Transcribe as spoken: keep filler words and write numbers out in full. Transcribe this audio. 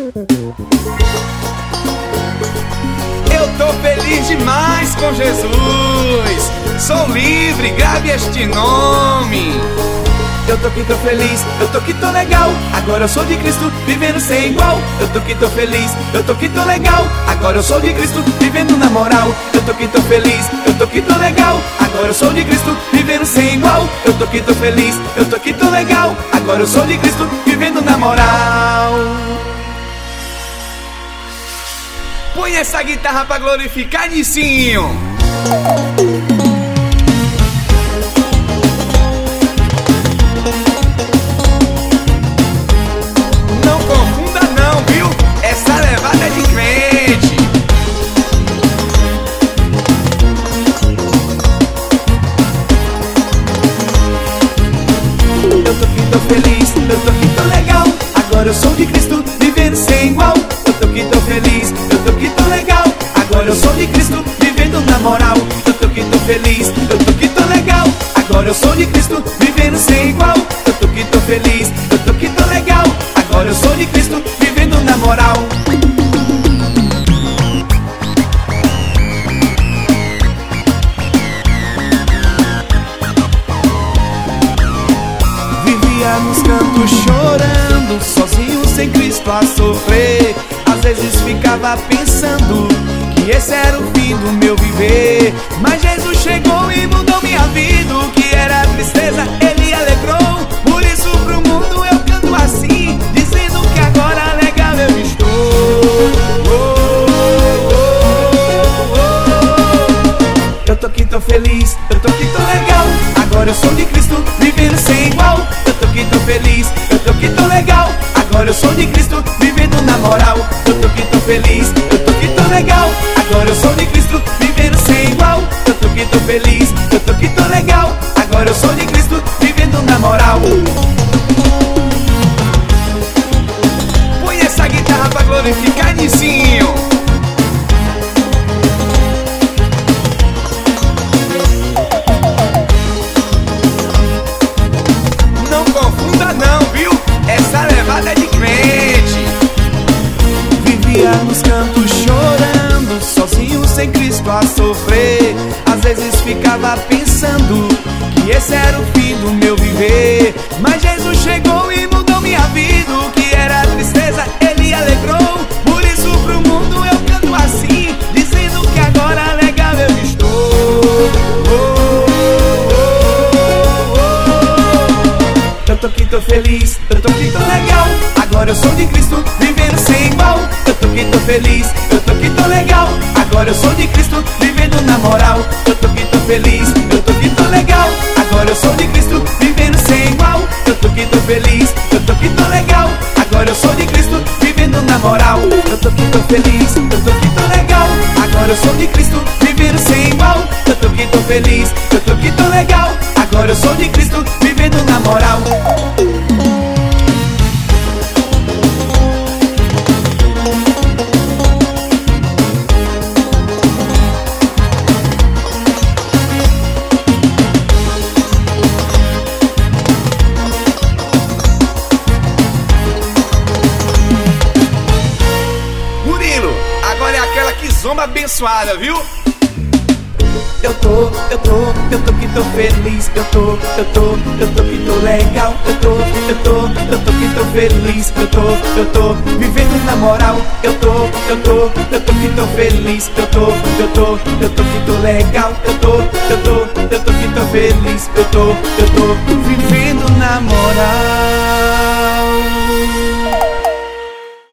Eu tô feliz demais com Jesus. Sou livre, grave este nome. Eu tô que tô feliz, eu tô que tô legal. Agora eu sou de Cristo, vivendo sem igual. Eu tô que tô feliz, eu tô que tô legal. Agora eu sou de Cristo, vivendo na moral. Eu tô que tô feliz, eu tô que tô legal. Agora eu sou de Cristo, vivendo sem igual. Eu tô que tô feliz, eu tô que tô legal. Agora eu sou de Cristo, vivendo na moral. Põe essa guitarra pra glorificar, Nicinho. Não confunda não, viu? Essa levada é de crente. Eu tô que tô feliz, eu tô que tô legal. Agora eu sou de Cristo, vivendo sem igual. Eu tô que tô feliz, eu tô que tô legal. Agora eu sou de Cristo, vivendo na moral. Eu tô que tô feliz, eu tô que tô legal. Agora eu sou de Cristo, vivendo sem igual. Eu tô que tô feliz, eu tô que tô legal. Agora eu sou de Cristo, vivendo na moral. Vivia nos cantos chorando, sozinho sem Cristo a sofrer. Às vezes ficava pensando que esse era o fim do meu viver. Mas Jesus chegou e mudou minha vida. O que era tristeza, Ele alegrou. Por isso pro mundo eu canto assim, dizendo que agora legal eu estou. Oh, oh, oh, oh. Eu tô que tô feliz, eu tô que tô legal. Agora eu sou de Cristo, vivendo sem igual. Eu tô que tô feliz, eu tô que tô legal. Agora eu sou de Cristo, vivendo na moral. Eu tô que tô feliz, eu tô que tô legal. Agora eu sou de Cristo, vivendo sem igual. Eu tô que tô feliz, eu tô que tô legal. Agora eu sou de Cristo, vivendo na moral. Põe essa guitarra pra glorificar, Nicinho. Não confunda não, viu? Essa levada é de crente. Vivia nos cantos chorando, sozinho sem Cristo a sofrer. Às vezes ficava pensando que esse era o fim do meu viver. Mas Jesus chegou e mudou minha vida. O que era tristeza, Ele alegrou. Por isso pro mundo eu canto assim, dizendo que agora legal eu estou. Oh, oh, oh, oh. Eu tô que tô feliz, eu tô que tô legal. Agora eu sou de Cristo, vivendo sem igual. Eu tô que tô feliz, eu tô que tô legal. Agora eu sou de Cristo, vivendo na moral. Eu tô que tô feliz, eu tô que tô legal. Agora eu sou de Cristo, vivendo sem igual. Eu tô que tô feliz, eu tô que tô legal. Agora eu sou de Cristo, vivendo na moral. Eu tô que tô feliz, eu tô que tô legal. Agora eu sou de Cristo, vivendo sem igual. Eu tô que tô feliz, eu tô que tô legal. Agora eu sou de Cristo, vivendo na moral. Zomba abençoada, viu? Eu tô, eu tô, eu tô que tô feliz. Eu tô, eu tô, eu tô que tô legal. Eu tô, eu tô, eu tô que tô feliz. Eu tô, eu tô vivendo na moral. Eu tô, eu tô, eu tô que tô feliz. Eu tô, eu tô, eu tô que tô legal. Eu tô, eu tô, eu tô que tô feliz. Eu tô, eu tô vivendo na moral.